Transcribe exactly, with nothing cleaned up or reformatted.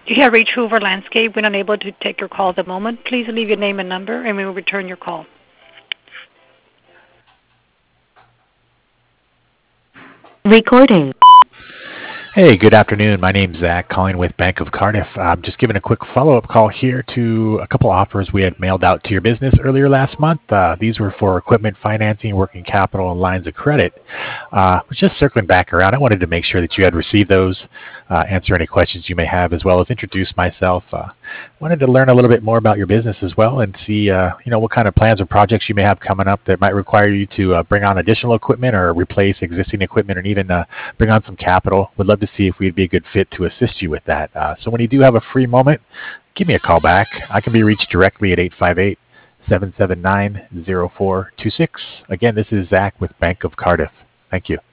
You have reached Hoover Landscape. We're unable to take your call at the moment. Please leave your name and number, and we will return your call. Recording. Hey, good afternoon. My name's Zach, calling with Bank of Cardiff. I'm just giving a quick follow-up call here to a couple offers we had mailed out to your business earlier last month. Uh, these were for equipment financing, working capital, and lines of credit. Uh, just circling back around, I wanted to make sure that you had received those, uh, answer any questions you may have, as well as introduce myself. Uh, wanted to learn a little bit more about your business as well, and see, uh, you know, what kind of plans or projects you may have coming up that might require you to uh, bring on additional equipment or replace existing equipment, or even uh, bring on some capital. Would love to see if we'd be a good fit to assist you with that. Uh, so when you do have a free moment, give me a call back. I can be reached directly at eight five eight, seven seven nine, zero four two six. Again, this is Zach with Bank of Cardiff. Thank you.